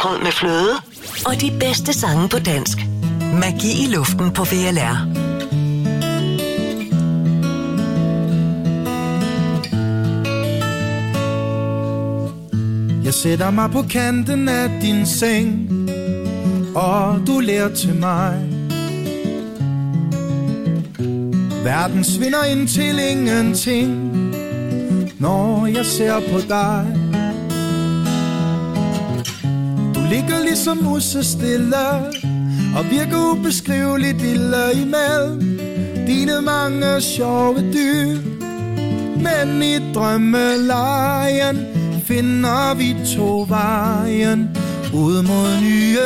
havregryn med fløde og de bedste sange på dansk. Magi i luften på VLR. Jeg sætter mig på kanten af din seng, og du ler til mig. Verden svinder ind til ingenting, når jeg ser på dig. Du ligger ligesom musestille og virker ubeskriveligt lille imellem dine mange sjove dyr. Men i drømmelejen finder vi to vejen ud mod nye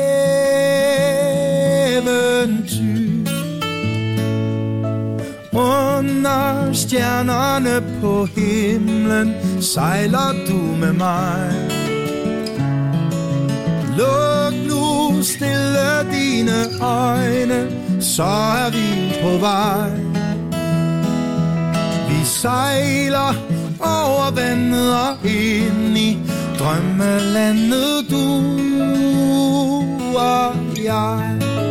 eventyr. Under stjernerne på himlen sejler du med mig. Luk nu stille dine øjne, så er vi på vej. Vi sejler over vandet og ind i drømmelandet, du og jeg.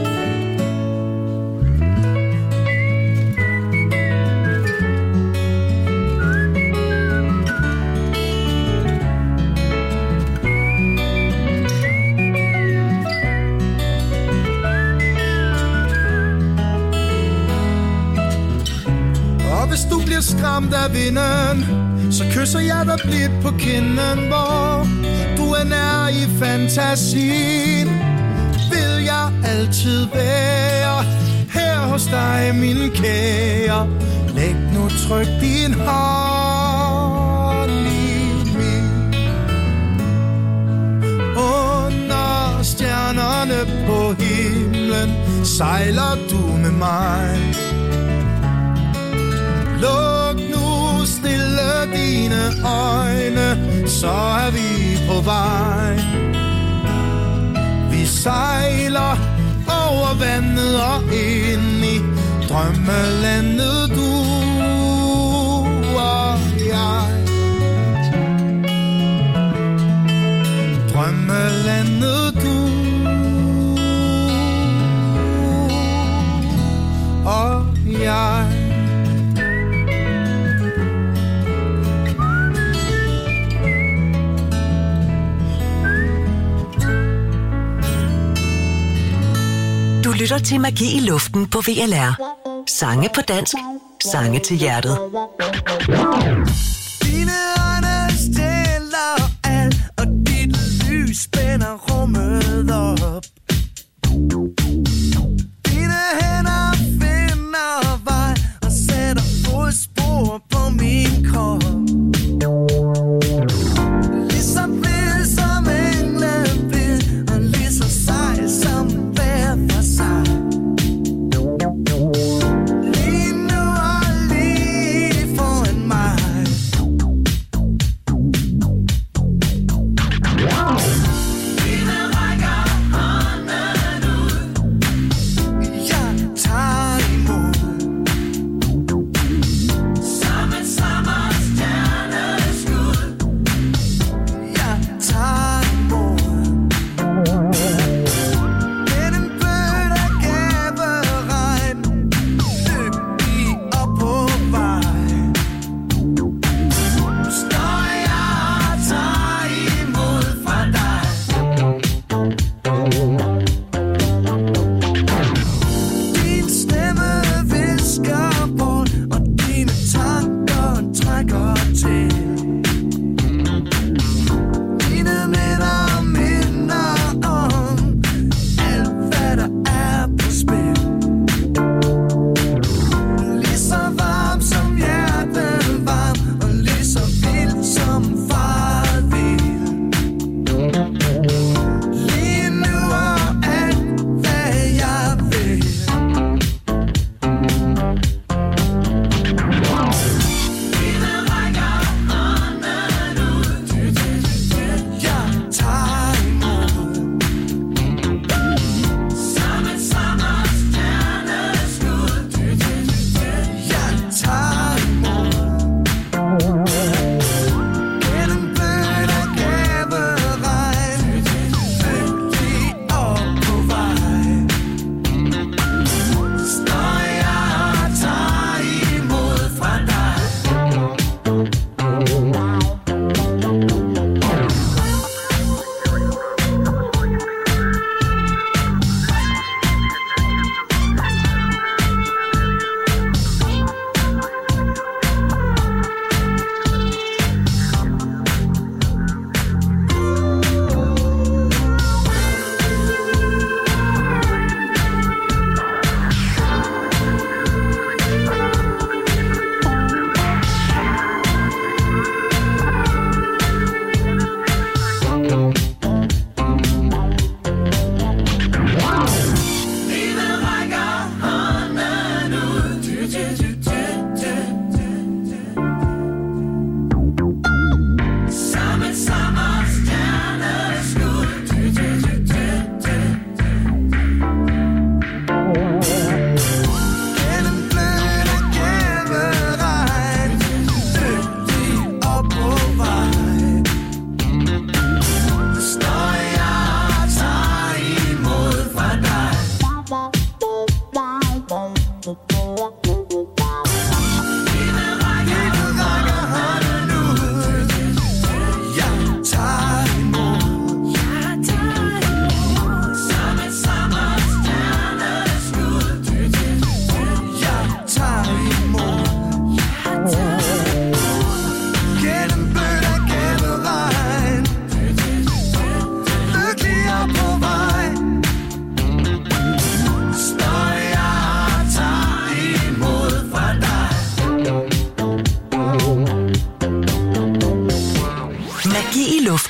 Hvis du bliver skræmt af vinden, så kysser jeg dig blidt på kinden. Hvor du er nær i fantasien, vil jeg altid være her hos dig, min kære. Læg nu tryk din hånd i min. Under stjernerne på himlen sejler du med mig. Luk nu stille dine øjne, så er vi på vej. Vi sejler over vandet og ind i drømmelandet, du og jeg. Drømmelandet, du og jeg. Du lytter til Magi i luften på VLR. Sange på dansk, sange til hjertet. Dine øjne stiller alt, og dit lys spænder rummet op. Dine hænder finder vej og sætter fodspor på min krop. Ligesom vild som englen vil, og lige så sej som hver for sig. Lige nu og lige foran mig.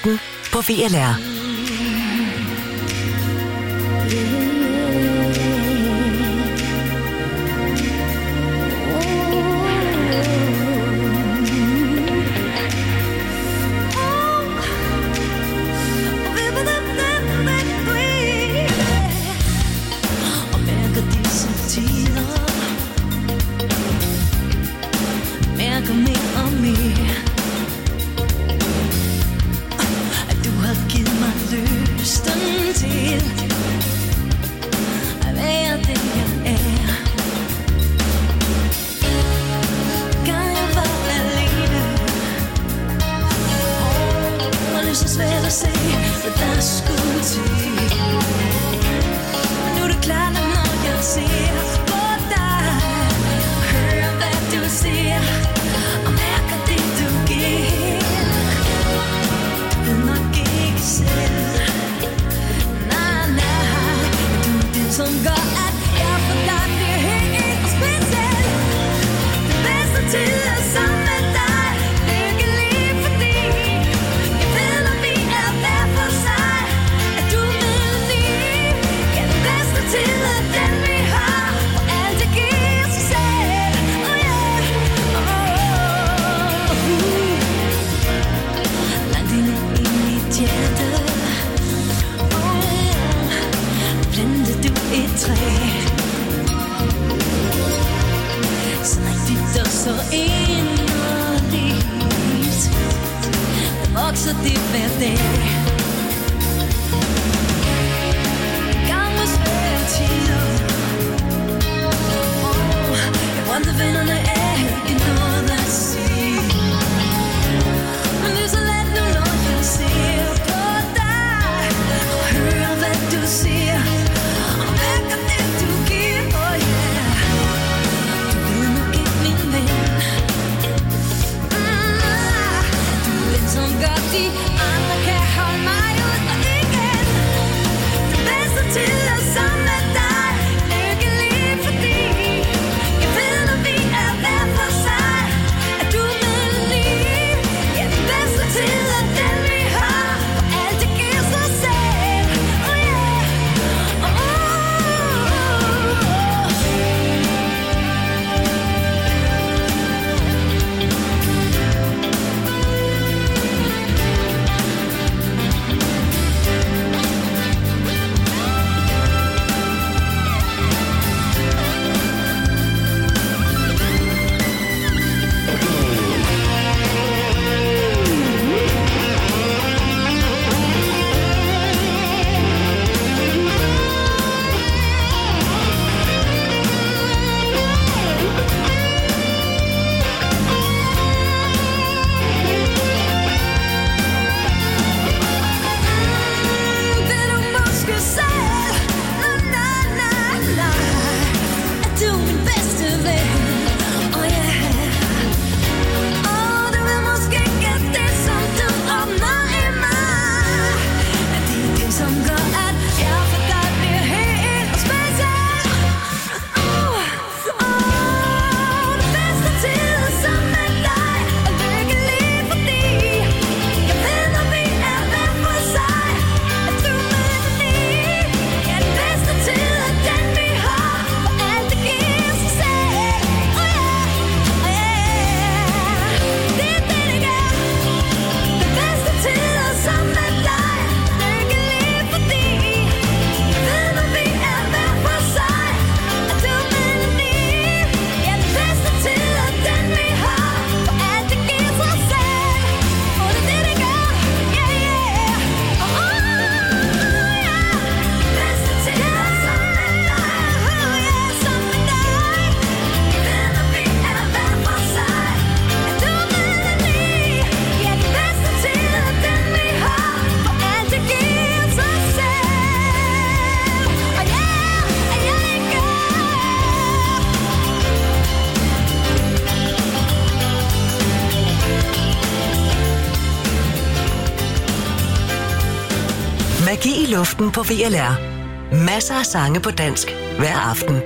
luften på VLR. Magi i luften på VLR. Masser af sange på dansk hver aften.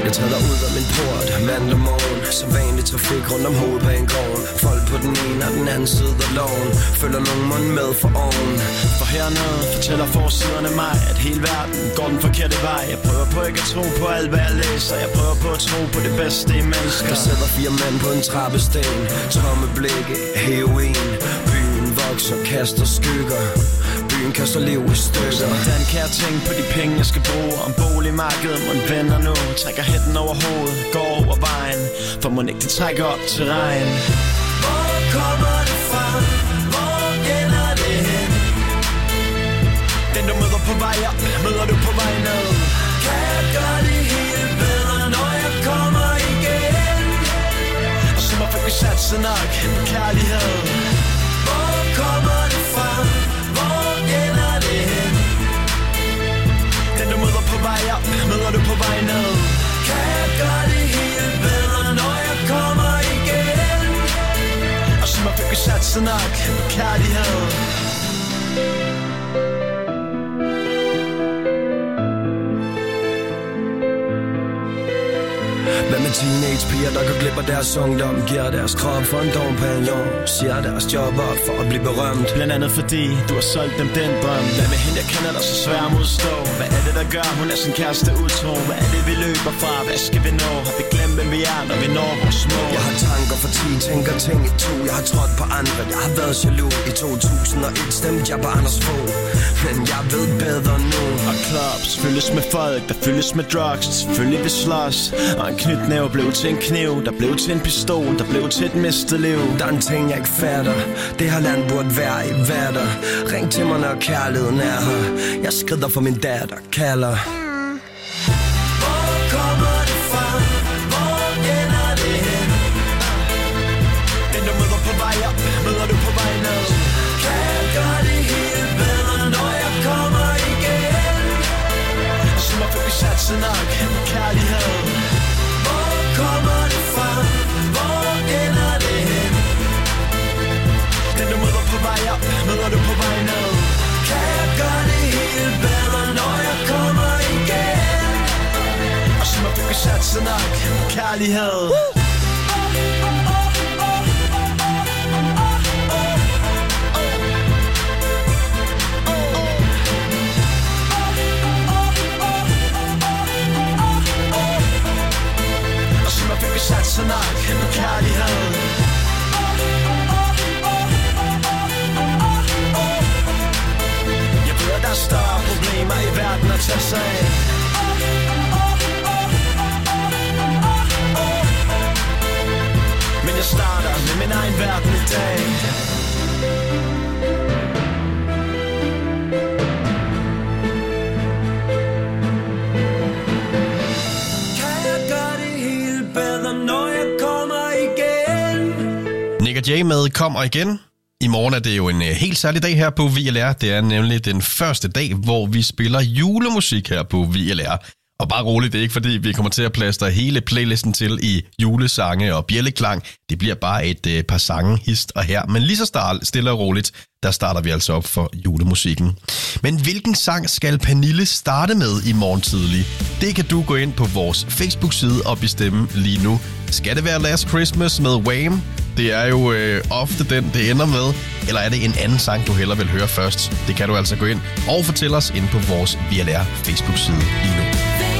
Jeg træder ud af min port mandag morgen. Så vanlig trafik rundt om hovedbanegården. Folk på den ene og den anden side af loven. Følger nogen mund med for oven. For hernede fortæller forsiderne mig, at hele verden går den forkerte vej. Jeg prøver på ikke at tro på alt hvad jeg læser. Jeg prøver på at tro på det bedste i mennesker. Der sidder 4 mænd på en trappesten. Tomme blikke, heroin. Byen vokser, kaster skygger. Byen kaster liv i stykker. Hvordan kan jeg tænke på de penge jeg skal bruge? Om boligmarkedet må vender nu. Trækker hætten over hovedet, går over vejen. For må ikke det trækker op til regn. Hvor kommer det fra? Hvor ender det hen? Den du møder på vej op, møder du på vej ned. Kan jeg gøre det helt bedre, når jeg kommer igen? Og så må vi satse nok på kærlighed. Hvor kommer det fra? Hvor ender det hen? Den du møder på vej op, møder du på vej ned. Kan jeg gøre det helt bedre, når jeg kommer igen? Og så må vi satse nok på kærlighed. Hvad med teenagepiger, der går glip af deres ungdom? Giver deres krop for en dompagnon. Siger deres job op for at blive berømt. Blandt andet fordi du har solgt dem den drøm. Hvad med hende, jeg kender dig så svær at modstå? Hvad er det, der gør, hun er sin kæreste utro? Hvad er det, vi løber fra? Hvad skal vi nå? Har vi glemt, hvem vi er, når vi når vores mål? Jeg har tanker for 10, tænker ting i 2. Jeg har trådt på andre, jeg har været jaloux. I 2001 stemte jeg på Anders Fogh. Men jeg ved bedre nu. Og clubs fyldes med folk, der fyldes med drugs. Selvfølgelig vi slås. Og en knytnæve blev til en kniv. Der blev til en pistol, der blev til et mistet liv. Der er en ting jeg ikke fatter. Det her land burde være i vatter. Ring til mig når kærligheden er her. Jeg skrider for min datter, kalder. Hvor kommer det fra? Hvor ender det hen? Den du møder på vej op, møder du på vej ned. Kan jeg gøre det helt bedre, når jeg kommer igen? Og så må vi satse nok på kærlighed. Hvor kommer det fra? Hvor ender det hen? Den du møder på vej op, møder du på vej ned. Kan jeg gøre det helt bedre, når jeg kommer igen? Og så må vi satse nok på kærlighed. Og så må vi satse nok på kærlighed. Jeg ved, at der er større problemer i verden at tage sig af. Men jeg starter med min egen verden i dag. Kan jeg gøre det helt bedre, når jeg kommer igen? Nick og Jay med Kommer igen. I morgen er det jo en helt særlig dag her på VLR. Det er nemlig den første dag, hvor vi spiller julemusik her på VLR. Og bare roligt, det er ikke fordi, vi kommer til at plastre hele playlisten til i julesange og bjælleklang. Det bliver bare et par sange, hist og her. Men lige så stille og roligt, der starter vi altså op for julemusikken. Men hvilken sang skal Pernille starte med i morgen tidlig? Det kan du gå ind på vores Facebook-side og bestemme lige nu. Skal det være Last Christmas med Wham? Det er jo ofte den, det ender med. Eller er det en anden sang, du hellere vil høre først? Det kan du altså gå ind og fortælle os ind på vores VLR Facebook-side lige nu.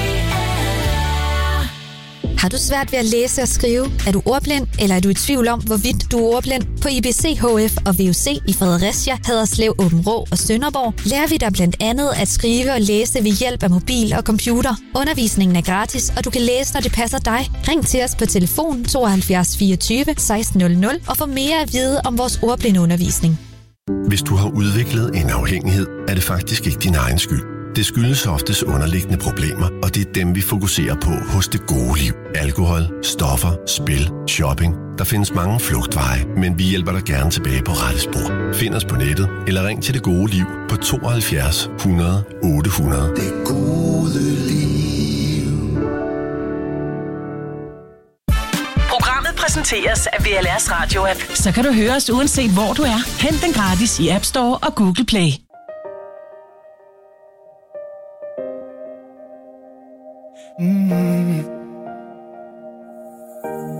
Har du svært ved at læse og skrive? Er du ordblind, eller er du i tvivl om, hvorvidt du er ordblind? På IBC HF og VUC i Fredericia, Haderslev, Aabenraa og Sønderborg lærer vi dig blandt andet at skrive og læse ved hjælp af mobil og computer. Undervisningen er gratis, og du kan læse, når det passer dig. Ring til os på telefon 72 24 1600 og få mere at vide om vores ordblindeundervisning. Hvis du har udviklet en afhængighed, er det faktisk ikke din egen skyld. Det skyldes oftest underliggende problemer, og det er dem, vi fokuserer på hos Det Gode Liv. Alkohol, stoffer, spil, shopping. Der findes mange flugtveje, men vi hjælper dig gerne tilbage på rette spor. Find os på nettet, eller ring til Det Gode Liv på 72 100 800. Det gode liv. Programmet præsenteres af VLR's radio-app. Så kan du høre os uanset hvor du er. Hent den gratis i App Store og Google Play.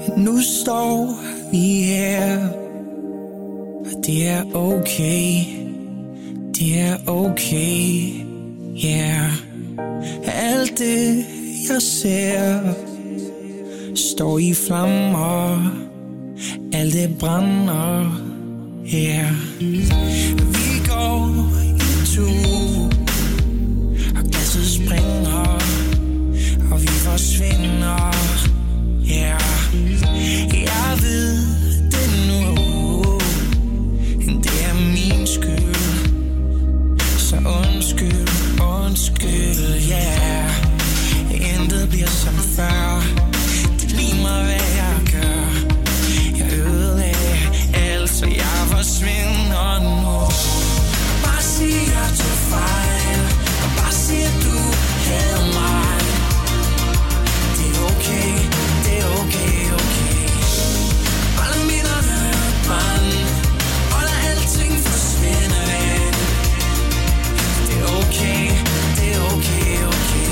Nu står vi her, og det er okay. Det er okay, yeah. Alt det jeg ser står i flammer. Alt det brænder, yeah. Vi går i tur, og glasset springer, og vi forsvinder, yeah. Jeg ved det nu, det er min skyld. Så undskyld, yeah. Intet bliver som før. Det lige meget hvad jeg gør. Jeg ødelagde alt, så jeg forsvinder nu. Bare sig jeg tog fejl, og bare sig at du havde mig. Det er okay, det er okay, okay. Og lad minderne brænde, og lad alting forsvinde væk. Det er okay, det er okay, okay.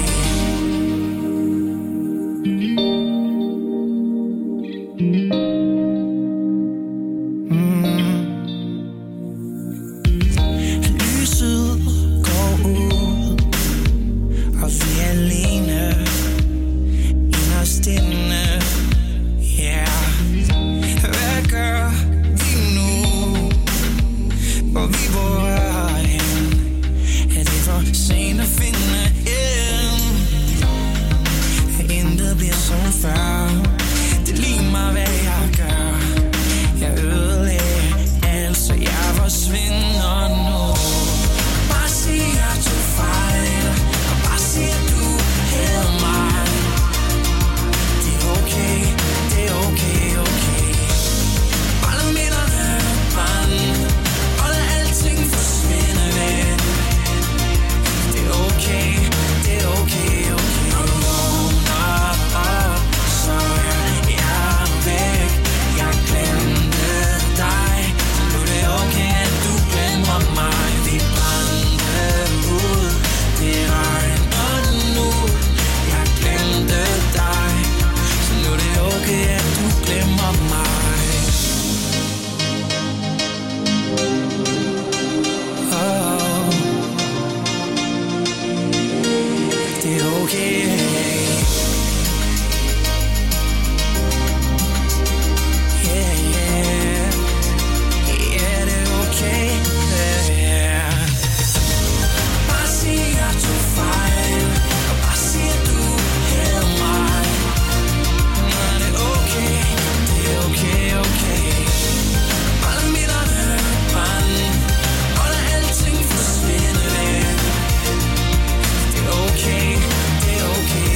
Lyset går ud, og vi er alene inderst inde, yeah. Hvad gør vi nu, hvor vi bor hen? Er det for sent at finde hjem? Intet bliver som før. Det er lige meget hvad jeg gør. Jeg ødelagde alt, så jeg forsvinder nu. Bare sig jeg tog fejl, og bare sig at du havde mig. Det er okay, det er okay, okay. Bare lad minderne brænde, og lad alting forsvinde væk. Det er okay, det er okay, okay. Når du vågner op, så er jeg væk. Jeg glemte dig, så nu er det okay, at du glemmer mig. Vi brændte ud, det regner nu. Jeg glemte dig, så nu er det okay, at du glemmer mig. Oh, det er okay. Yeah, yeah. Yeah, det er okay. Yeah. Bare sig jeg tog fejl, og bare sig at du havde mig. Nå, det er okay, det er okay, okay. Bare lad minderne brænde, og lad alting forsvinde væk. Det er okay, det er okay,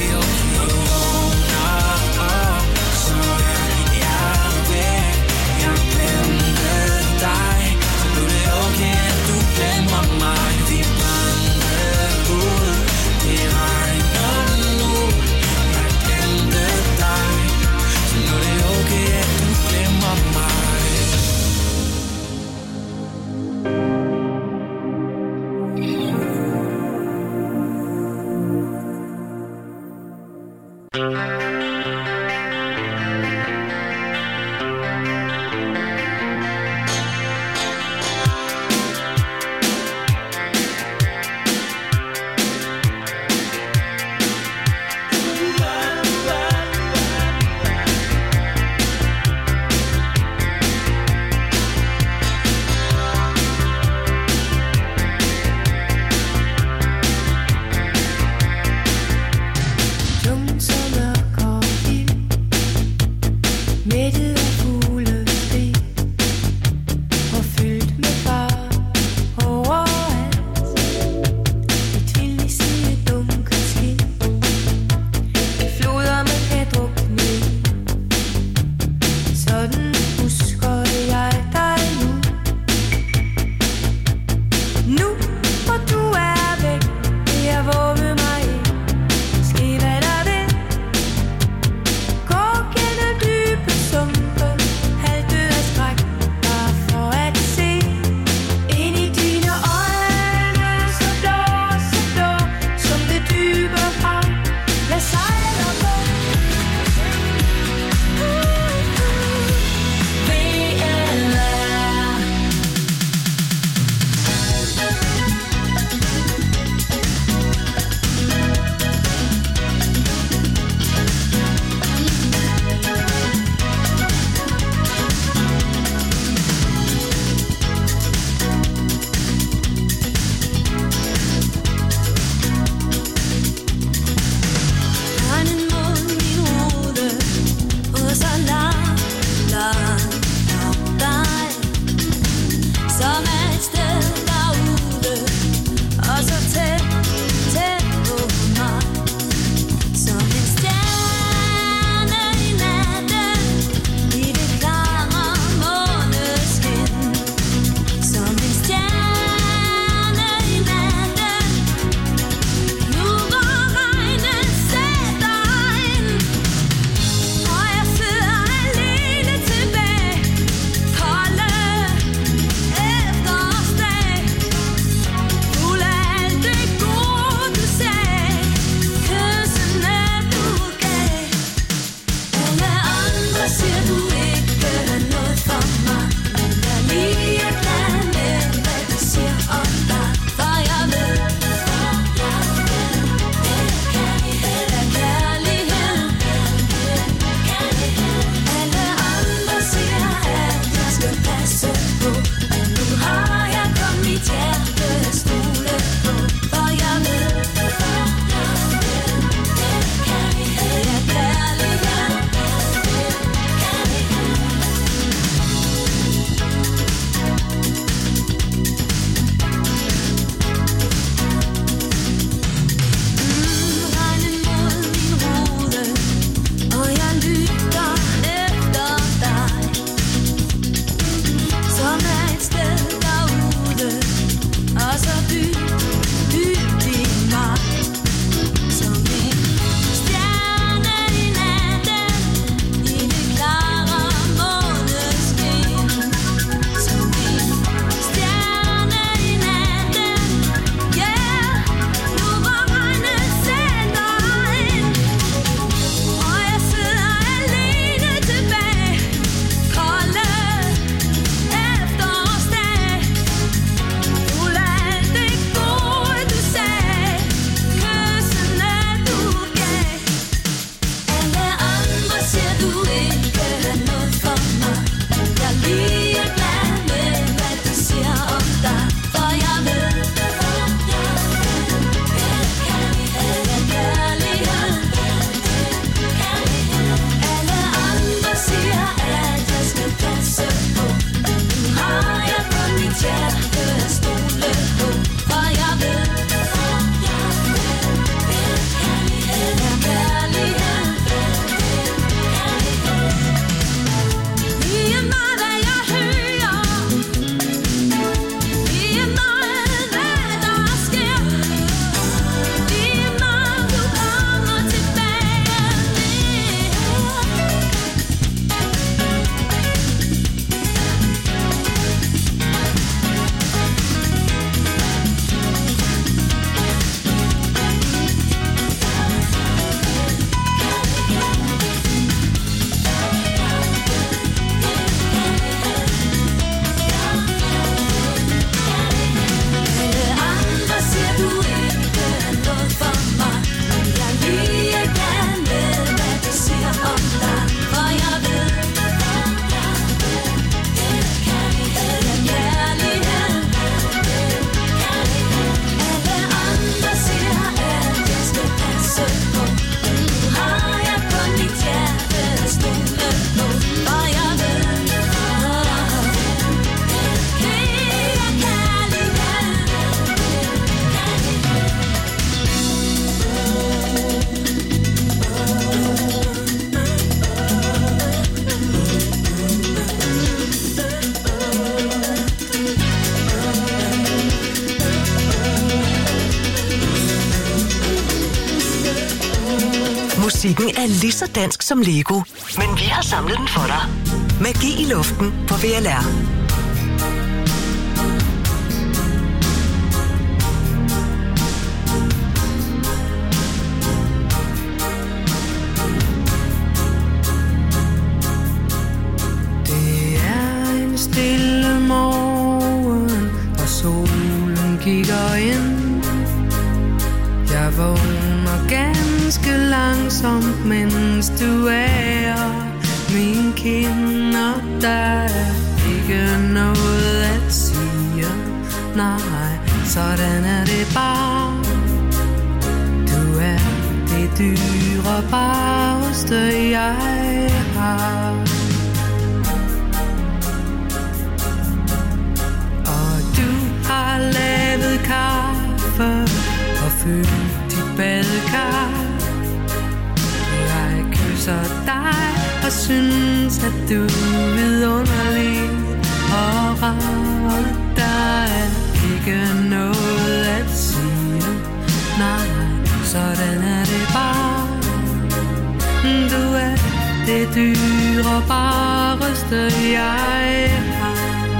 Musikken er lige så dansk som Lego, men vi har samlet den for dig. Magi i luften på VLR. Det er en stille morgen, og solen kigger ind. Jeg vågner ganske langsomt, mens du er min kinder. Der er ikke noget at sige, nej, sådan er det bare. Du er det dyrebareste, jeg har. Og du har lavet kaffe og fyldt dit badekar. Jeg kysser dig og synes, at du er vidunderlig og rar. Der er ikke noget at sige, nej, sådan er det bare. Du er det dyrebareste, jeg har.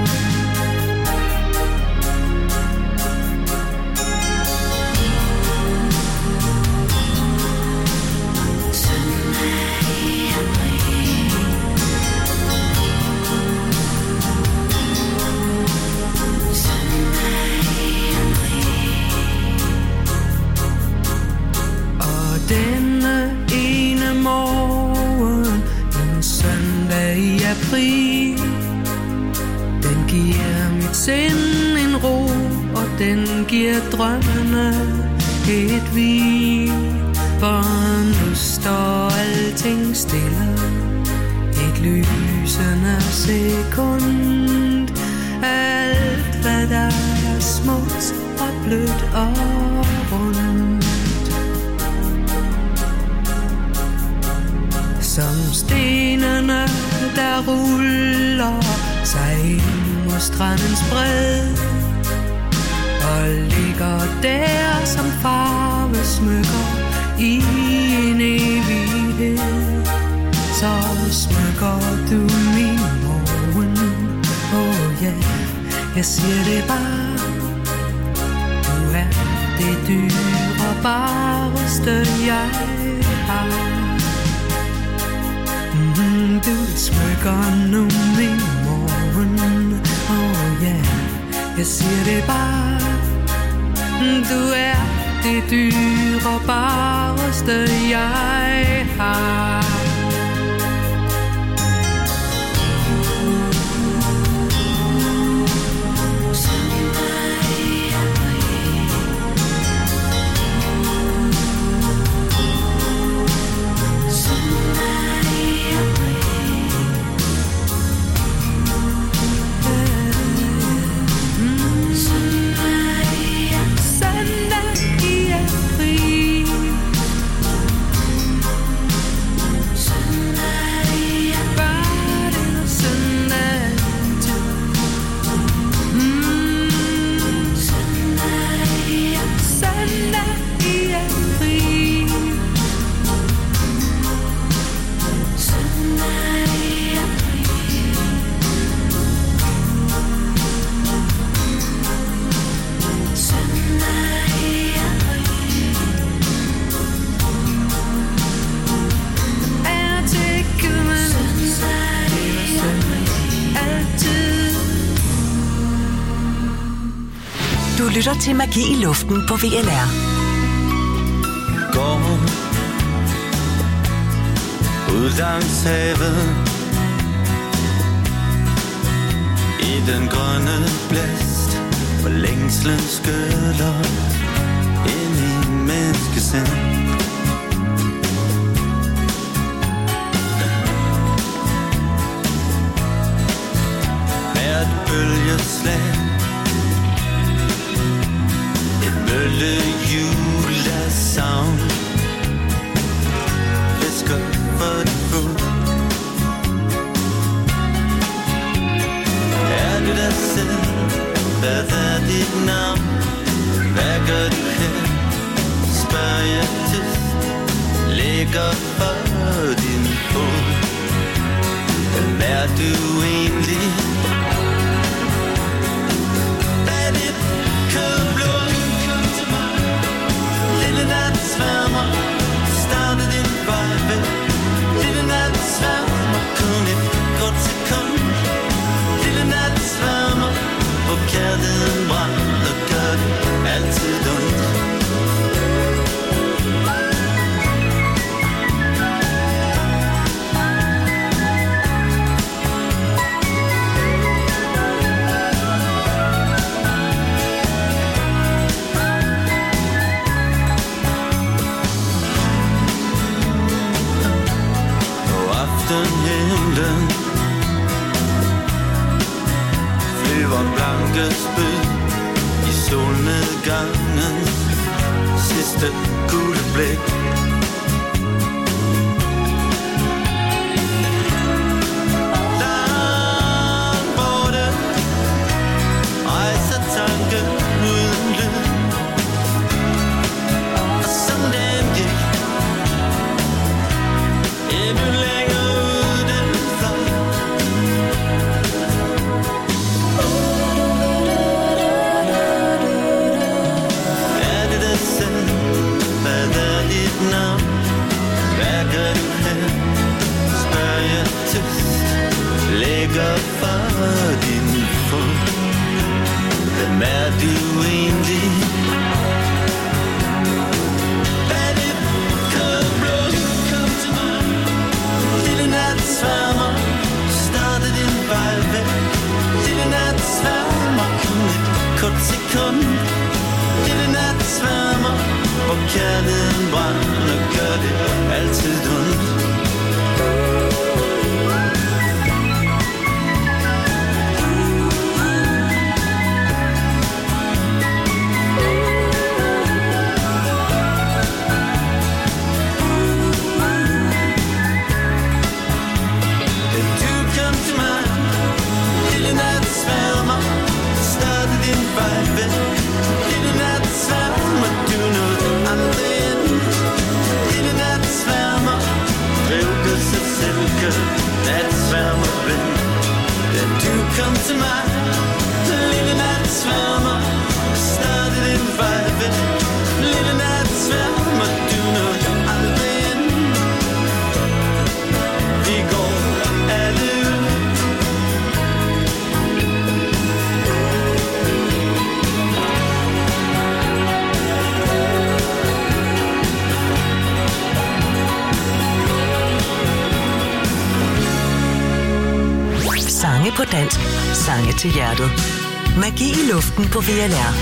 Denne ene morgen, en søndag i april, den giver mit sind en ro, og den giver drømmene et hvil. For nu står alting stille, et lysende sekund. Alt hvad der er smukt og blødt og rundt, som stenene, der ruller sig ind mod strandens bred, og ligger der som farvesmykker i en evighed. Så smykker du min morgen, oh yeah, jeg siger det bare. Du er det dyrebareste, jeg har. Du smykker nu min morgen, oh yeah, jeg siger det bare. Du er det dyrebareste, jeg har. Du lytter til Magi i luften på VLR. Går ud langs havet i den grønne blæst, hvor længslen skyller ind i menneskesind. Hvert bølgeslag, et møllehjul af savn, visker for din fod. Er du dig selv? Hvad er dit navn? Hvad gør du her? Spørger jeg tyst. ligger for din fod. Hvem er du egentlig? Er dit kødblod? Lille natsværmer, startede din vej væk. Lille natsværmer, kun et kort sekund. Lille natsværmer, hvor kærligheden brænder, gør det altid ondt. Himlen flyver blanke spyd i solnedgangen, sidste gule blik. Langt borte rejser tanken uden lyd, og som den gik endnu længere. Ligger for din fod. Hvem er du egentlig? Er dit kødblod? Kom til mig. Lille natsværmer, starte din vej væk. Lille natsværmer, kun et kort sekund. Lille natsværmer, hvor kærligheden brænder, gør det altid ondt. Kom til mig, lille natsværmer, starte din vej væk. Lille natsværmer, du når aldrig ind. Vi går alle ud. Sange på dansk, sange til hjertet. Magi i luften på VLR.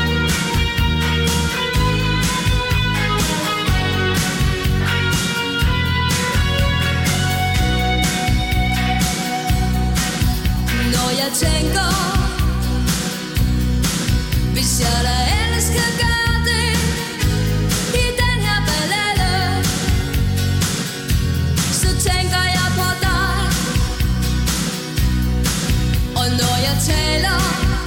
Når jeg tænker, hvis jeg da elsker, gør det i den her ballade, så tænker jeg på dig. Og når jeg taler,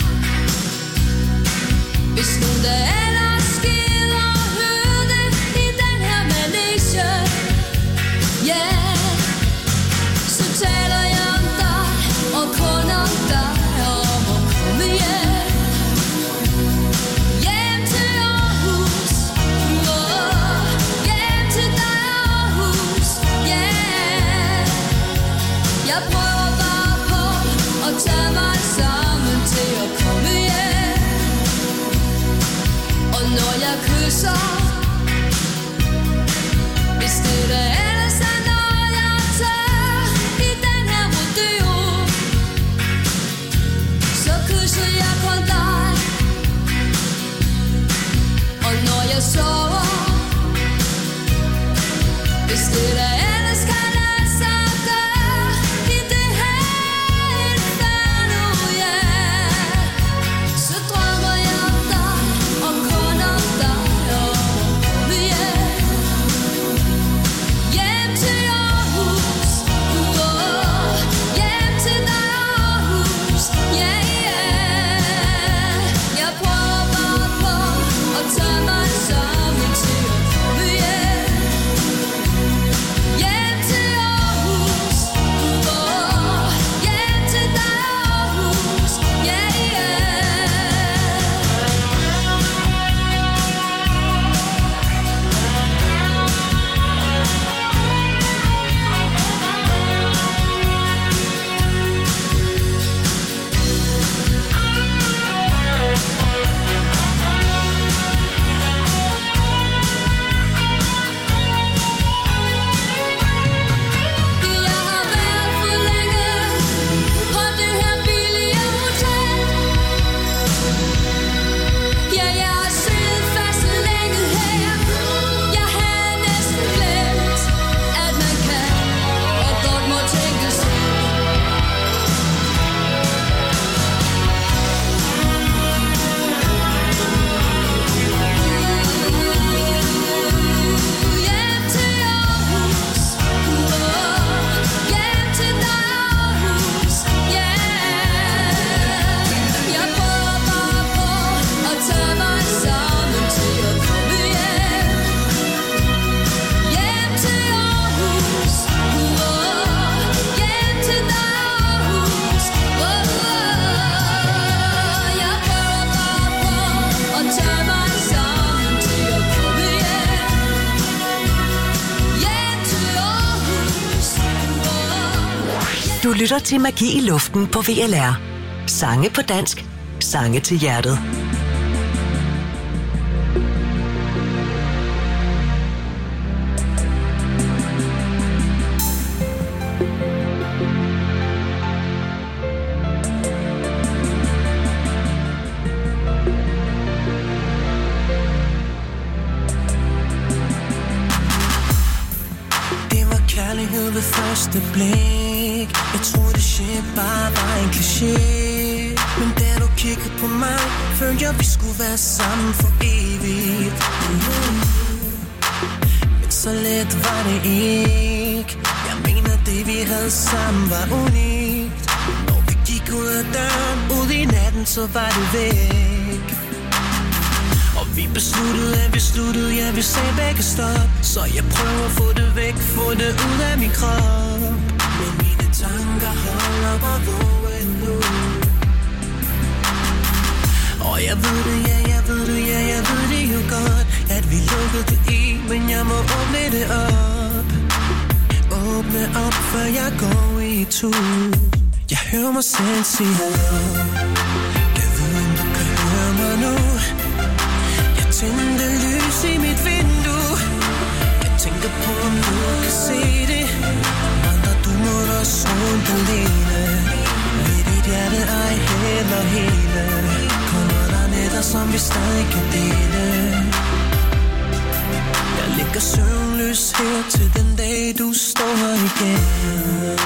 hvis nogen der ellers gider høre det i den her manege, yeah, så taler jeg om dig og kun om dig Du lytter til Magi i Luften på VLR. Sange på dansk. Sange til hjertet. Kærlighed ved første blik. Jeg troede shit bare var en kliché. Men da du kiggede på mig, følte jeg vi skulle være sammen for evigt. Men så let var det ikke. Jeg mener det vi havde sammen var unikt. Når vi gik ud af døren, ud i natten, så var det væk. Og vi besluttede, at vi sluttede, ja vi sagde begge stop. Så jeg prøver at få det væk, få det ud af min krop. Men mine tanker holder mig vågen nu. Og jeg ved det, ja jeg ved det, ja jeg ved det jo godt. At vi lukkede det i, men jeg må åbne det op. Åbne op, før jeg går i tur. Jeg hører mig selv sige hallo. Jeg ved, om du kan høre mig nu. Tændte lys i mit vindue. Jeg tænker på, om du kan se det. Vandrer du mod os rundt alene. Ved dit hjerte ej heller hele. Kommer der nætter, som vi stadig kan dele. Jeg ligger søvnløs her til den dag, du står her igen.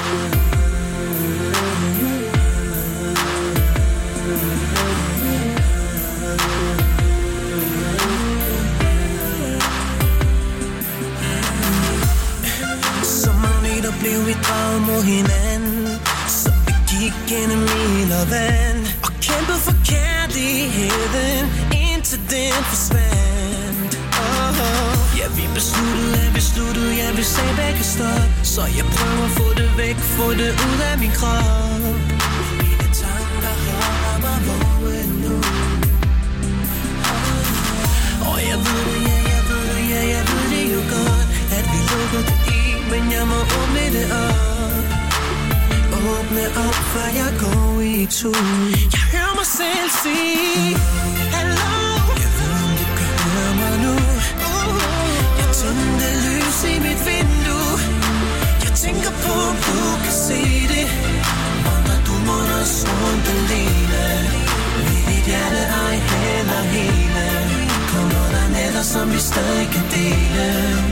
Blev vi draget mod hinanden, så vi gik gennem ild og vand og kæmpede for kærligheden, indtil den forsvandt. Ja, vi besluttede, at vi sluttede, ja, vi sagde begge stop. Så jeg prøver at få det væk, få det ud af min krop. Mine tanker holder mig vågen nu. Og jeg ved det, ja, jeg ved det, ja, jeg ved det jo godt, at vi lukkede det i. Men jeg må åbne det op. Åbne op, før jeg går i tur. Jeg hører mig selv sige hallo. Jeg ved, om du kan høre mig nu. Jeg tændte lys i mit vindue. Jeg tænker på, om du kan se det. Vandrer du mod os rundt alene. Ved dit hjerte ej heller hele. Kommer der nætter, som vi stadig kan dele.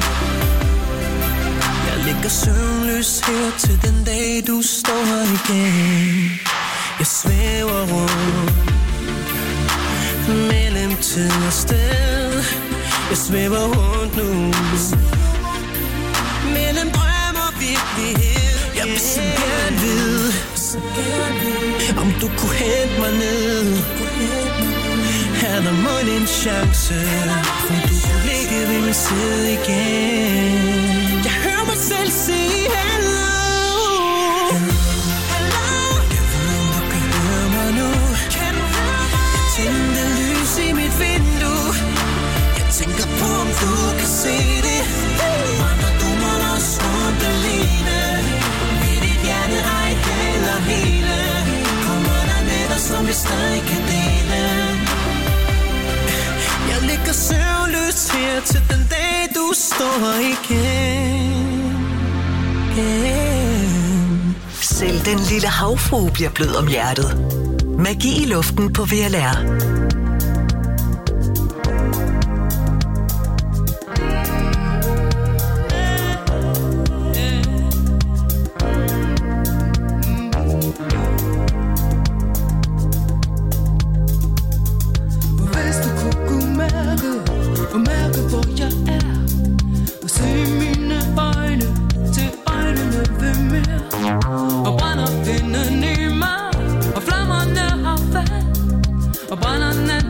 Ligger søvnløs her til den dag, du står her igen. Jeg svæver rundt mellem tid og sted. Jeg svæver rundt nu mellem drøm og virkelighed. Jeg vil så gerne vide, om du kunne hente mig ned. Er der måske en chance, for du kunne ligge ved min side igen. Jeg hører mig selv sige hello. Hello. Jeg ved, om du kan høre mig nu. Kan du høre mig? Jeg tændte lys i mit vindue. Jeg tænker på, om du kan se det. Vandrer du må os rundt alene. Ved dit hjerte ej heller hele. Kommer der nætter, som vi stadig kan dele. Jeg ligger søvnløs her til den dag, du står her igen. Selv den lille havfrue bliver blød om hjertet. Magi i luften på VLR. Og brænder vinden i mig, og flammerne har fat, og brænderne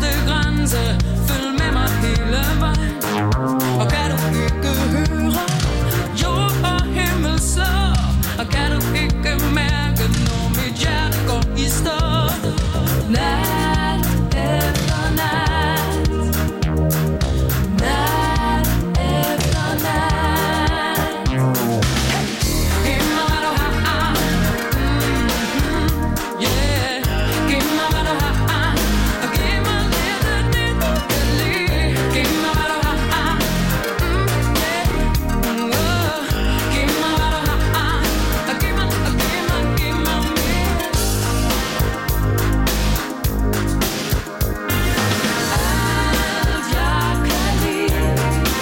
næste grænse. Følg med mig hele vejen. Og kan du ikke høre jord og himmel slår? Og kan du ikke mærke, når mit hjerte går i stå? Nat efter nat, nat efter nat. Giv mig hvad du har, yeah. Giv mig hvad du har, og giv mig lidt af det du kan lide. Giv mig hvad du har, yeah. Giv mig hvad du har, og giv mig mere. Alt jeg kan lide,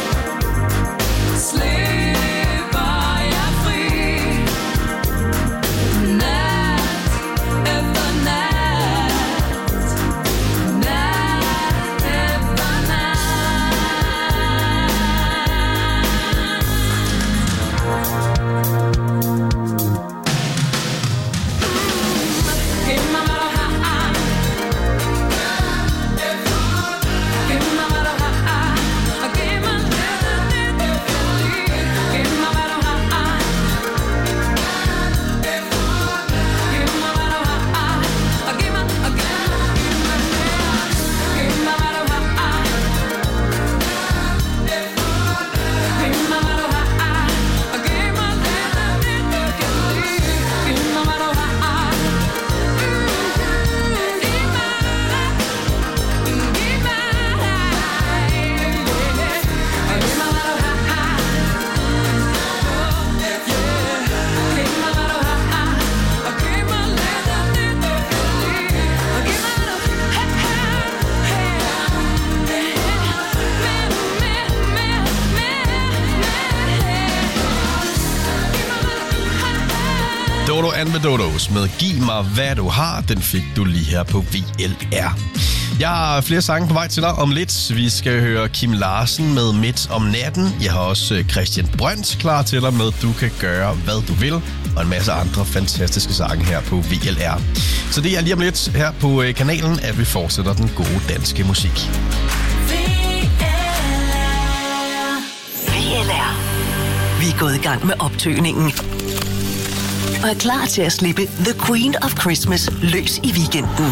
slipper jeg fri. Nat efter nat, nat efter nat. Giv mig hvad du har, giv mig hvad du har, og giv mig lidt af det du kan lide. Giv mig hvad du har, giv mig hvad du har, og giv mig mere. Giv mig hvad du har, giv mig hvad du har, og giv mig lidt af det du kan lide. Giv mig hvad du har, Dodo and the Dodos med Giv mig hvad du har. Den fik du lige her på VLR. Jeg har flere sange på vej til dig om lidt. Vi skal høre Kim Larsen med Midt om natten. Jeg har også Christian Brønt klar til dig med Du kan gøre hvad du vil. Og en masse andre fantastiske sange her på VLR. Så det er lige om lidt her på kanalen, at vi fortsætter den gode danske musik. VLR. Vi er gået i gang med optøningen og er klar til at slippe The Queen of Christmas løs i weekenden.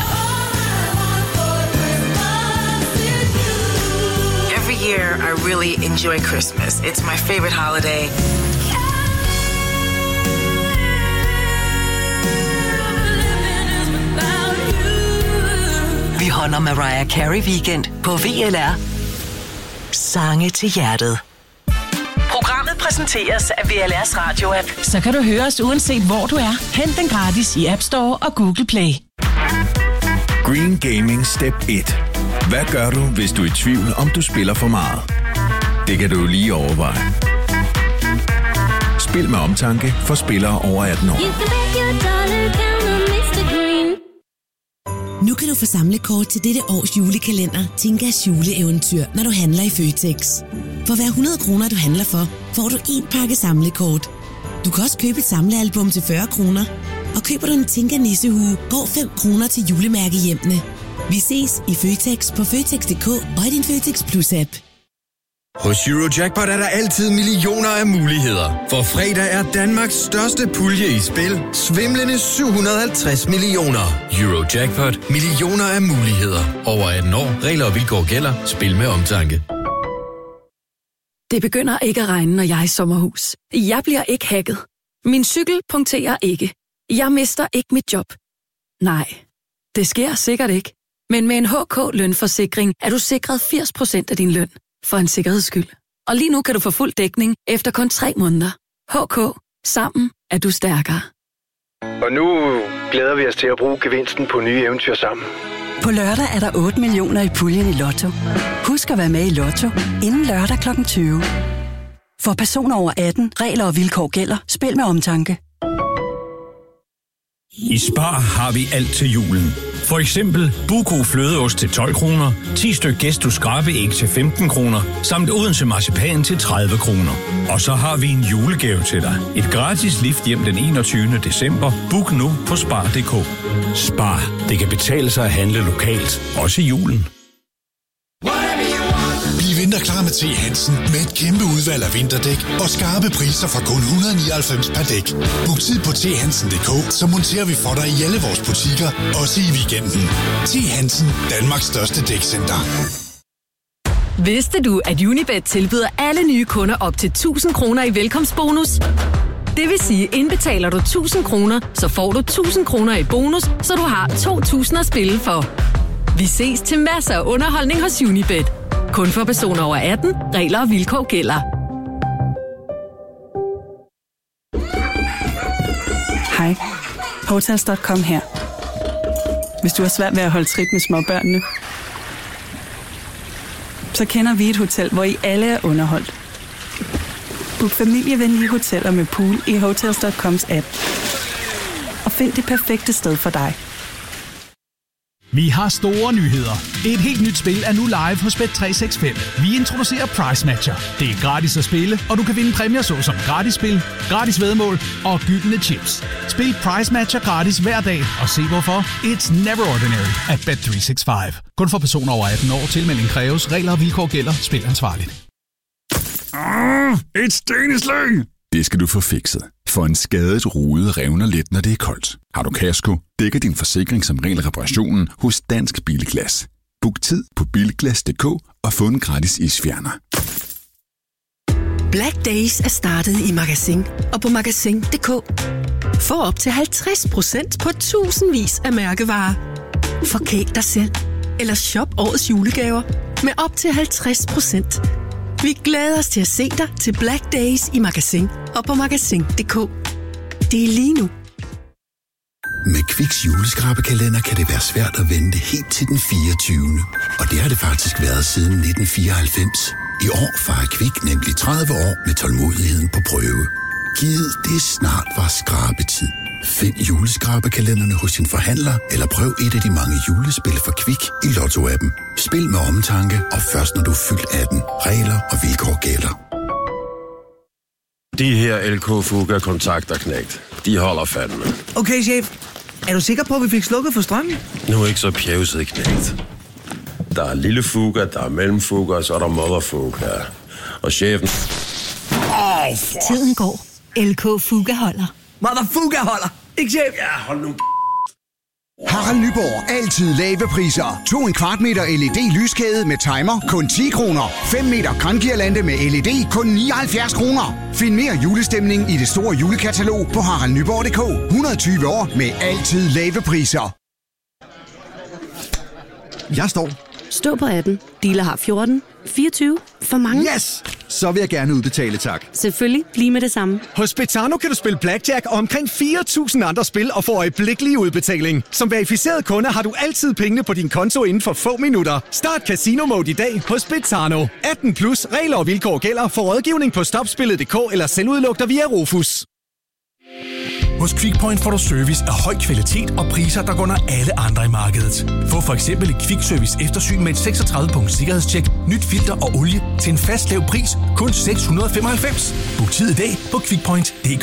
Every year I really enjoy Christmas. It's my favorite holiday. Vi holder Mariah Carey weekend på VLR. Sange til hjertet. Programmet præsenteres af VLR's radio-app. Så kan du høre os uanset hvor du er. Hent den gratis i App Store og Google Play. Green Gaming Step 1. Hvad gør du, hvis du er i tvivl, om du spiller for meget? Det kan du lige overveje. Spil med omtanke for spillere over 18 år. Nu kan du få samlekort til dette års julekalender, Tinkas juleeventyr, når du handler i Føtex. For hver 100 kroner, du handler for, får du 1 pakke samlekort. Du kan også købe et samlealbum til 40 kroner. Og køber du en Tinka nissehue, går 5 kroner til julemærkehjemmene. Vi ses i Føtex på Føtex.dk og i din Føtex Plus-app. Hos Eurojackpot er der altid millioner af muligheder. For fredag er Danmarks største pulje i spil. Svimlende 750 millioner. Eurojackpot. Millioner af muligheder. Over 18 år. Regler og vilkår gælder. Spil med omtanke. Det begynder ikke at regne, når jeg er i sommerhus. Jeg bliver ikke hacket. Min cykel punkterer ikke. Jeg mister ikke mit job. Nej, det sker sikkert ikke. Men med en HK-lønforsikring er du sikret 80% af din løn. For en sikkerheds skyld. Og lige nu kan du få fuld dækning efter kun 3 måneder. HK. Sammen er du stærkere. Og nu glæder vi os til at bruge gevinsten på nye eventyr sammen. På lørdag er der 8 millioner i puljen i Lotto. Husk at være med i Lotto inden lørdag kl. 20. For personer over 18, regler og vilkår gælder. Spil med omtanke. I Spar har vi alt til julen. For eksempel Buko flødeost til 12 kroner, 10 styk Gæstus skrabeæg til 15 kroner, samt Odense marcipan til 30 kroner. Og så har vi en julegave til dig. Et gratis lift hjem den 21. december. Book nu på spar.dk. Spar. Det kan betale sig at handle lokalt, også i julen. vinterklar med T. Hansen med et kæmpe udvalg af vinterdæk og skarpe priser fra kun 199 per dæk. Book tid på thansen.dk, så monterer vi for dig i alle vores butikker, også i weekenden. T. Hansen, Danmarks største dækcenter. Vidste du, at Unibet tilbyder alle nye kunder op til 1.000 kroner i velkomstbonus? Det vil sige, indbetaler du 1.000 kroner, så får du 1.000 kroner i bonus, så du har 2.000 at spille for. Vi ses til masser af underholdning hos Unibet. Kun for personer over 18. Regler og vilkår gælder. Hej. Hotels.com her. Hvis du har svært ved at holde trit med småbørnene, så kender vi et hotel, hvor I alle er underholdt. Book familievenlige hoteller med pool i Hotels.coms app. Og find det perfekte sted for dig. Vi har store nyheder. Et helt nyt spil er nu live hos Bet365. Vi introducerer Price Matcher. Det er gratis at spille, og du kan vinde præmier såsom gratis spil, gratis væddemål og gyldne chips. Spil Price Matcher gratis hver dag, og se hvorfor. It's never ordinary at Bet365. Kun for personer over 18 år. Tilmelding kræves. Regler og vilkår gælder. Spil ansvarligt. Et steneslag! Det skal du få fikset. For en skadet rude revner let, når det er koldt. Har du kasko, dækker din forsikring som regel reparationen hos Dansk Bilglas. Book tid på bilglas.dk og få en gratis isfjerner. Black Days er startet i Magasin og på Magasin.dk. Få op til 50% på tusindvis af mærkevarer. Forkæl dig selv eller shop årets julegaver med op til 50%. Vi glæder os til at se dig til Black Days i Magasin og på Magasin.dk. Det er lige nu. Med Kviks juleskrabekalender kan det være svært at vente helt til den 24. Og det har det faktisk været siden 1994. I år fejrer Kvik nemlig 30 år med tålmodigheden på prøve. Givet det snart var skrabetid. Find juleskrabekalenderne hos din forhandler, eller prøv et af de mange julespil for Kvik i Lotto-appen. Spil med omtanke, og først når du er fyldt 18. Regler og vilkår gælder. De her LK Fuga kontakter knægt. De holder fandme. Okay, chef. Er du sikker på, at vi fik slukket for strømmen? Nu er ikke så pjevset, knægt. Der er lille Fuga, der er mellemfuga, og så er der motherfuga. Og chefen... Tiden går. LK Fuga holder. Motherfuga holder. Ikke chef? Ja, hold nu. Harald Nyborg. Altid lave priser. 2¼ meter LED-lyskæde med timer. Kun 10 kroner. 5 meter grangirlande med LED. Kun 79 kroner. Find mere julestemning i det store julekatalog på haraldnyborg.dk. 120 år med altid lave priser. Jeg står. Stå på 18. Dealer har 14. 24. For mange. Yes! Så vil jeg gerne udbetale, tak. Selvfølgelig. Lige med det samme. Hos Betano kan du spille blackjack og omkring 4.000 andre spil og få øjeblikkelig udbetaling. Som verificeret kunde har du altid pengene på din konto inden for få minutter. Start Casino Mode i dag hos Betano. 18 plus regler og vilkår gælder. For rådgivning på stopspillet.dk eller selvudluk dig via Rufus. Hos Quickpoint får du service af høj kvalitet og priser, der går under alle andre i markedet. Få for eksempel et Quick-service eftersyn med et 36-punkt sikkerhedstjek, nyt filter og olie til en fast lav pris, kun 695. Book tid i dag på quickpoint.dk.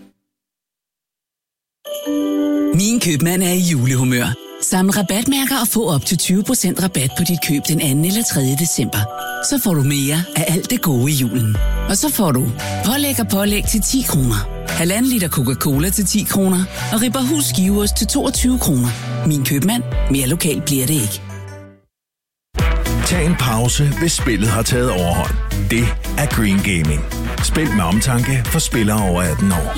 Min købmand er i julehumør. Samle rabatmærker og få op til 20% rabat på dit køb den 2. eller 3. december. Så får du mere af alt det gode i julen. Og så får du pålæg til 10 kroner. 1,5 liter Coca-Cola til 10 kroner. Og Ripperhus skiveost til 22 kroner. Min købmand. Mere lokalt bliver det ikke. Tag en pause, hvis spillet har taget overhånd. Det er Green Gaming. Spil med omtanke for spillere over 18 år.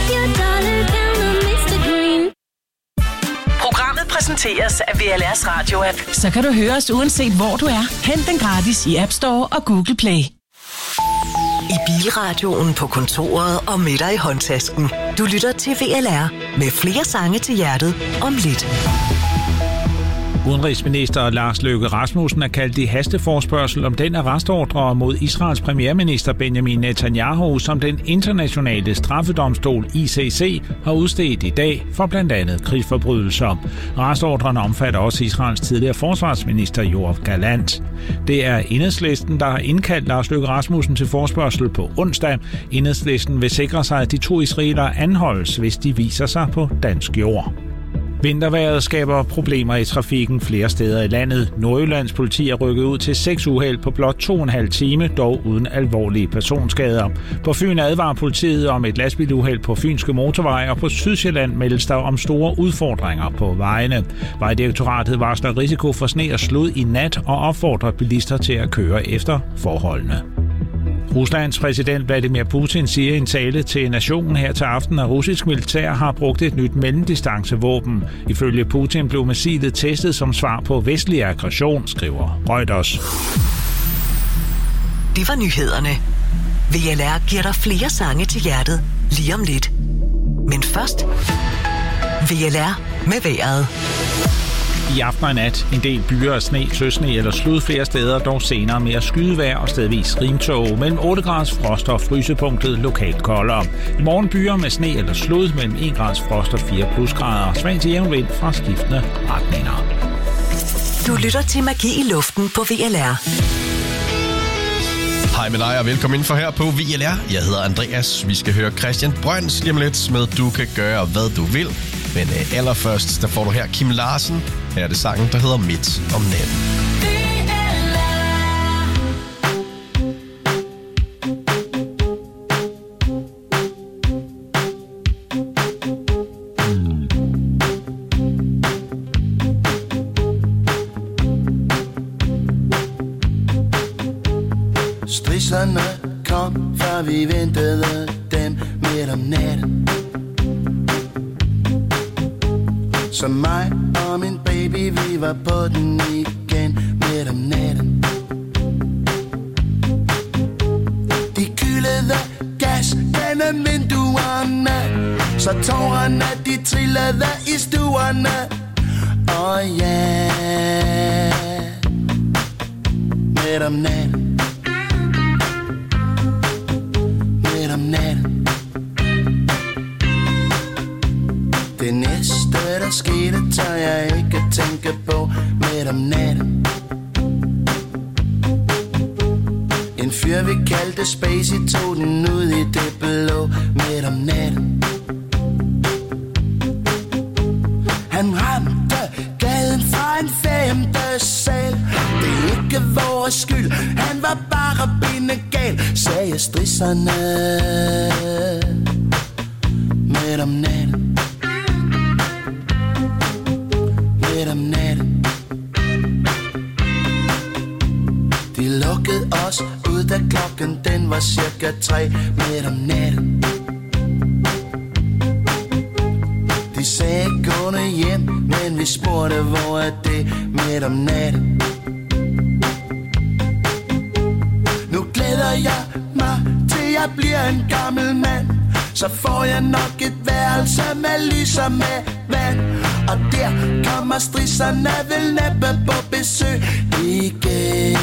Programmet præsenteres af VLR's Radio-app. Så kan du høre os uanset hvor du er. Hent den gratis i App Store og Google Play. I bilradioen, på kontoret og med dig i håndtasken. Du lytter til VLR med flere sange til hjertet om lidt. Udenrigsminister Lars Løkke Rasmussen er kaldt i hasteforspørgsel om den arrestordre mod Israels premierminister Benjamin Netanyahu, som den internationale straffedomstol ICC har udstedt i dag for blandt andet krigsforbrydelser. Arrestordren omfatter også Israels tidligere forsvarsminister Yoav Gallant. Det er Enhedslisten, der har indkaldt Lars Løkke Rasmussen til forspørgsel på onsdag. Enhedslisten vil sikre sig, at de 2 israelere anholdes, hvis de viser sig på dansk jord. Vintervejret skaber problemer i trafikken flere steder i landet. Nordjyllands politi er rykket ud til 6 uheld på blot 2,5 time, dog uden alvorlige personskader. På Fyn advarer politiet om et lastbiluheld på Fynske Motorvej, og på Sydsjælland meldes der om store udfordringer på vejene. Vejdirektoratet varsler risiko for sne og slud i nat og opfordrer bilister til at køre efter forholdene. Ruslands præsident Vladimir Putin siger i en tale til nationen her til aften, at russisk militær har brugt et nyt mellemdistancevåben. Ifølge Putin blev missilet testet som svar på vestlig aggression, skriver Reuters. Det var nyhederne. VLR giver dig flere sange til hjertet lige om lidt. Men først, VLR med vejret. I aften og nat en del byer af sne, søsne eller slud flere steder, dog senere mere skydevejr og stedvis rimtåge. Mellem 8 graders frost og frysepunktet lokalt koldere. I morgen byer med sne eller slud mellem 1 graders frost og 4 plusgrader. Svag til jævn vind fra skiftende retninger. Du lytter til Magi i luften på VLR. Hej med dig og velkommen indenfor her på VLR. Jeg hedder Andreas. Vi skal høre Christian Brøns lige om lidt med Du kan gøre hvad du vil. Men allerførst, der får du her Kim Larsen. Her er det sangen, der hedder Midt om natten. Strisserne kom, før vi ventede dem midt om natten. Så mig og min baby, vi var på den igen midt om natten. De kyldede gas gennem vinduerne, så tårerne de trillede i stuerne. Ja, midt om natten, midt om natten. Det næste, der skete, tør jeg ikke tænke på midt om natten. En fyr, vi kaldte Spacey, tog den ud i det blå midt om natten. Han ramte gaden fra en 5. sal. Det er ikke vores skyld, han var bare bindegal, sagde strisserne midt om natten. Midt om natten. De lukkede os ud, da klokken den var cirka 3 midt om natten. De sagde gå nu hjem, men vi spurgte hvor er det midt om natten. Nu glæder jeg mig til jeg bliver en gammel mand. Så får jeg nok et værelse med lys og med vand. Og der kommer strisserne vel næppe på besøg igen.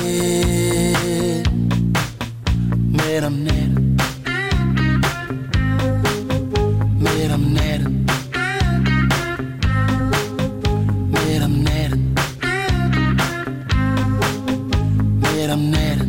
Midt om natten. Midt om natten. Midt om natten. Midt om natten.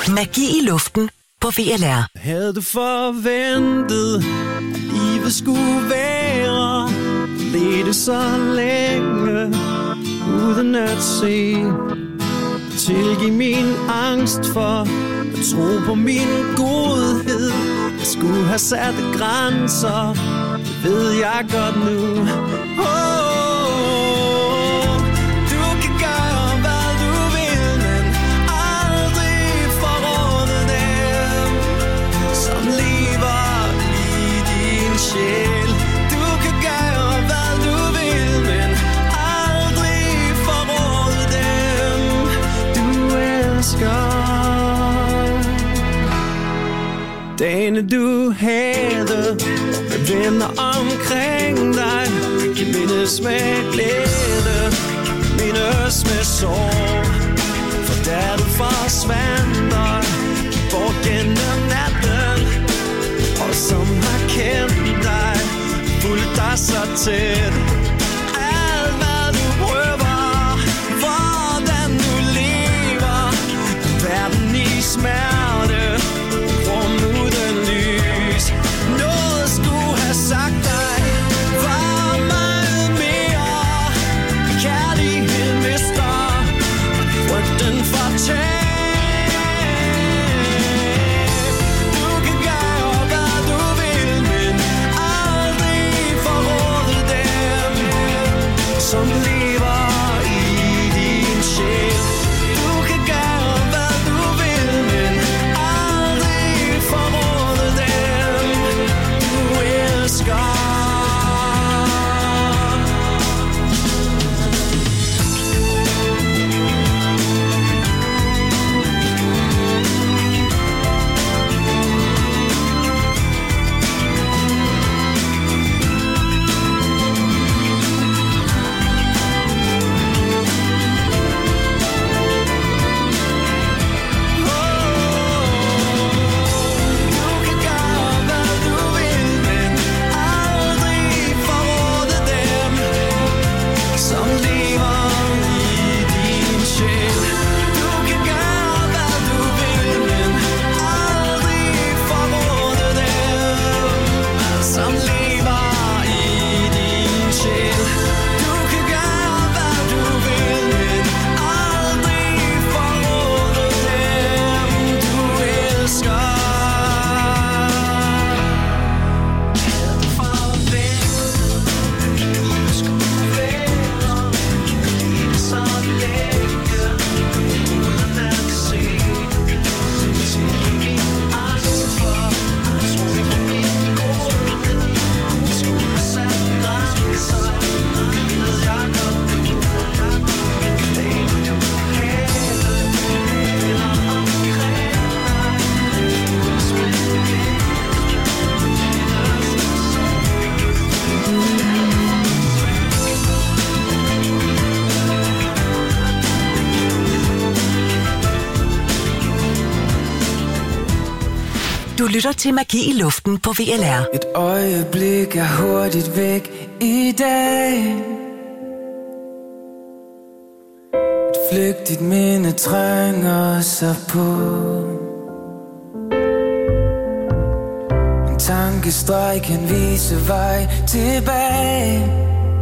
Magi i luften på VLR. Havde du forventet, livet skulle være, ledte så længe, uden at se. Tilgiv min angst for at tro på min godhed. Jeg skulle have sat grænser, det ved jeg godt nu. Du kan gøre hvad du vil, men aldrig forråde dem, som lever i din sjæl. Du kan gøre hvad du vil, men aldrig forråde dem, du elsker. Dagene du havde med venner omkring dig, mindes med glæde, mindes med sorg. For da du forsvandt og bort gennem natten, og som har kendt dig, fulgt dig så tæt. Alt hvad du prøver, hvordan du lever, verden i smerte, rum uden lys. Noget skulle have sagt dig var meget mere. Kærlighed mister frygten for tab. Du kan gøre hvad du vil, men aldrig forråde dem, som lever i din sjæl. Du kan gøre hvad du vil, men aldrig forråde dem, du elsker. Du lytter til Magi i luften på VLR. Et øjeblik er hurtigt væk i dag. Et flygtigt minde trænger sig på. En tankestreg kan vise vej tilbage.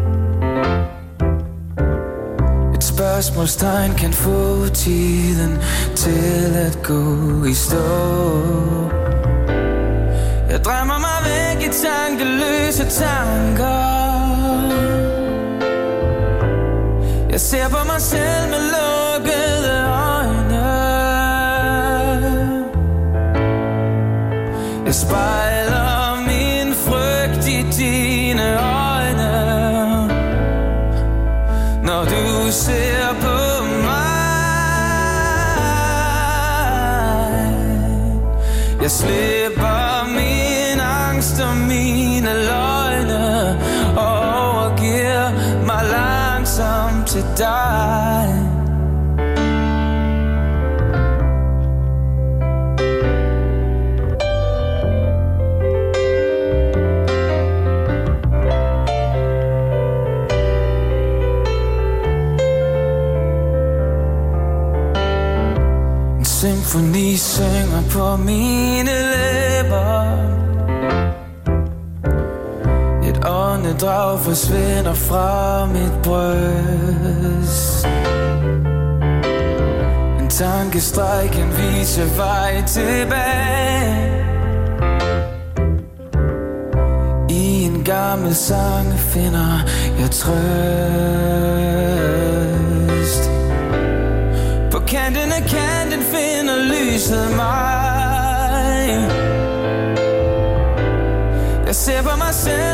Et spørgsmålstegn kan få tiden til at gå i stå. Jeg drømmer mig væk i tankeløse tanker. Jeg ser på mig selv med lukkede øjne. Jeg spejler min frygt i dine øjne. Når du ser på mig, jeg slipper min angst og mine løgne og overgiver mig langsomt til dig. En symfoni synger på mine læber. Et åndedrag forsvinder fra mit bryst. En tankestreg kan vise vej tilbage. I en gammel sang finder jeg trøst. På kanten af kanten finder lyset mig. Jeg ser på mig selv